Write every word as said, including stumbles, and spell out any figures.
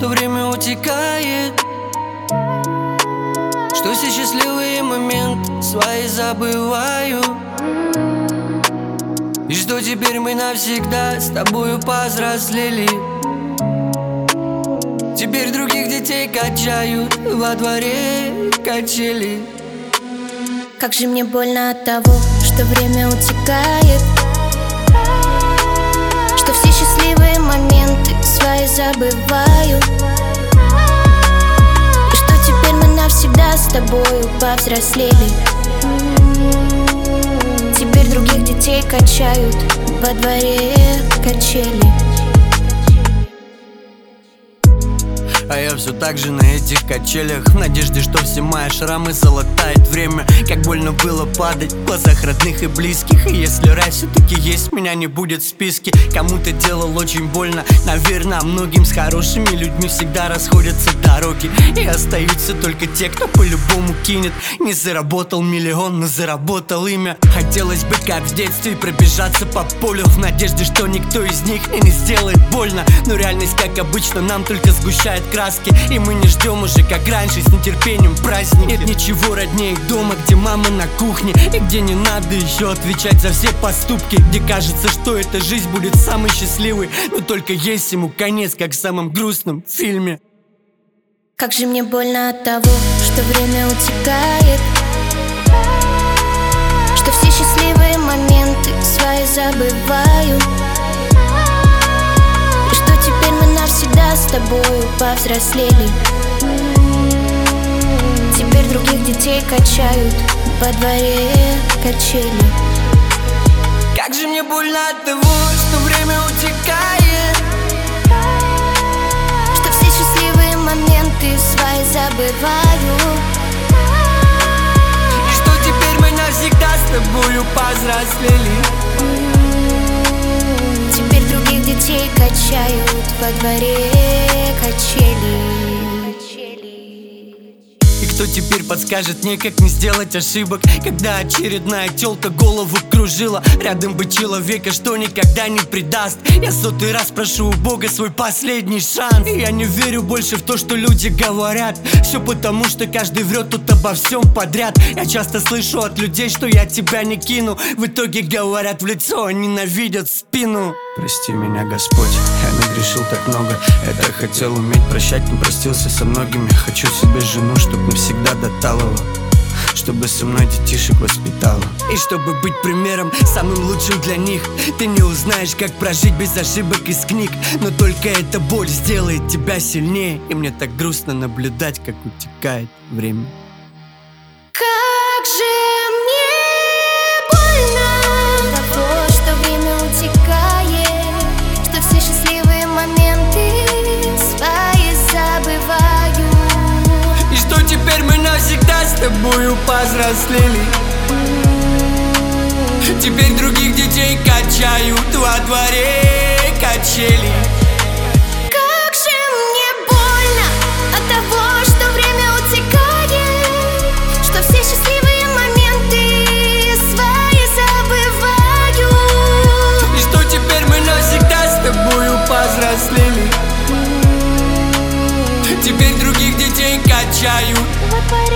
что время утекает, что все счастливые моменты свои забываю, и что теперь мы навсегда с тобою повзрослели. Теперь других детей качают во дворе качели. Как же мне больно от того, что время утекает, что все счастливые моменты свои забываю, и что теперь мы навсегда с тобою повзрослели. Теперь других детей качают во дворе качели. А я все так же на этих качелях, в надежде, что все мои шрамы залатает время. Как больно было падать в глазах родных и близких. И если рай все-таки есть, меня не будет в списке. Кому-то делал очень больно, наверное, многим с хорошими людьми всегда расходятся дороги. И остаются только те, кто по-любому кинет. Не заработал миллион, но заработал имя. Хотелось бы, как в детстве, пробежаться по полю, в надежде, что никто из них мне не сделает больно. Но реальность, как обычно, нам только сгущает краски. И мы не ждем уже, как раньше, с нетерпением праздник. Нет ничего роднее дома, где мама на кухне, и где не надо еще отвечать за все поступки, где кажется, что эта жизнь будет самой счастливой, но только есть ему конец, как в самом грустном фильме. Как же мне больно от того, что время утекает, что все счастливые моменты свои забываю, и что теперь мы навсегда с тобою повзрослели. Теперь других детей качают во дворе качели. Как же мне больно от того, что время утекает, что все счастливые моменты свои забываю, и что теперь мы навсегда с тобою повзрослели. Теперь других детей качают во дворе качели. И кто теперь подскажет мне, как не сделать ошибок, когда очередная тёлка голову кружила? Рядом бы человека, что никогда не предаст. Я сотый раз прошу у Бога свой последний шанс. И я не верю больше в то, что люди говорят. Все потому, что каждый врет тут обо всем подряд. Я часто слышу от людей, что я тебя не кину. В итоге говорят в лицо, а ненавидят в спину. Прости меня, Господь, я нагрешил так много. Я так хотел уметь прощать, но простился со многими. Хочу себе жену, чтоб навсегда доталова, чтобы со мной детишек воспитала, и чтобы быть примером самым лучшим для них. Ты не узнаешь, как прожить без ошибок из книг, но только эта боль сделает тебя сильнее. И мне так грустно наблюдать, как утекает время. Как же мне больно от того, что время утекает, что все счастливые моменты свои забываю, и что теперь мы навсегда с тобою повзрослели. Теперь других детей качают во дворе качели. Как же мне больно от того, что время утекает, что все счастливые моменты свои забываю, И что теперь мы навсегда с тобою повзрослели. Теперь других детей качают во дворе